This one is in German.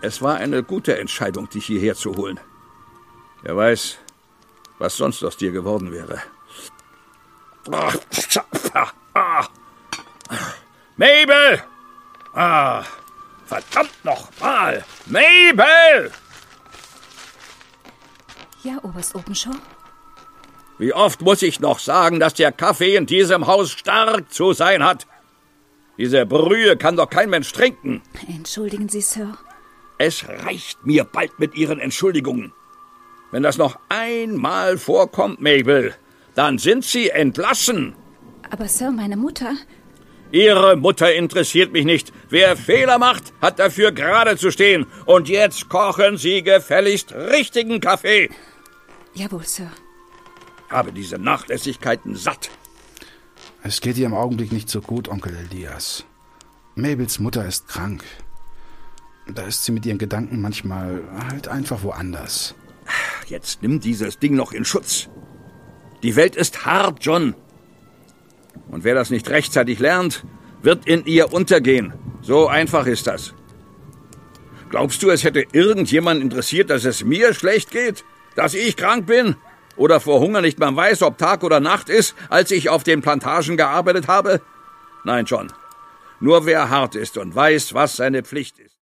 Es war eine gute Entscheidung, dich hierher zu holen. Wer weiß, was sonst aus dir geworden wäre. Mabel! Verdammt nochmal! Mabel! Ja, Oberst Openshaw? Wie oft muss ich noch sagen, dass der Kaffee in diesem Haus stark zu sein hat? Diese Brühe kann doch kein Mensch trinken. Entschuldigen Sie, Sir. Es reicht mir bald mit Ihren Entschuldigungen. Wenn das noch einmal vorkommt, Mabel, dann sind Sie entlassen. Aber Sir, meine Mutter... Ihre Mutter interessiert mich nicht. Wer Fehler macht, hat dafür gerade zu stehen. Und jetzt kochen Sie gefälligst richtigen Kaffee. Jawohl, Sir. Ich habe diese Nachlässigkeiten satt. Es geht ihr im Augenblick nicht so gut, Onkel Elias. Mabels Mutter ist krank. Da ist sie mit ihren Gedanken manchmal halt einfach woanders. Jetzt nimm dieses Ding noch in Schutz. Die Welt ist hart, John. Und wer das nicht rechtzeitig lernt, wird in ihr untergehen. So einfach ist das. Glaubst du, es hätte irgendjemand interessiert, dass es mir schlecht geht? Dass ich krank bin? Oder vor Hunger nicht mal weiß, ob Tag oder Nacht ist, als ich auf den Plantagen gearbeitet habe? Nein, John. Nur wer hart ist und weiß, was seine Pflicht ist.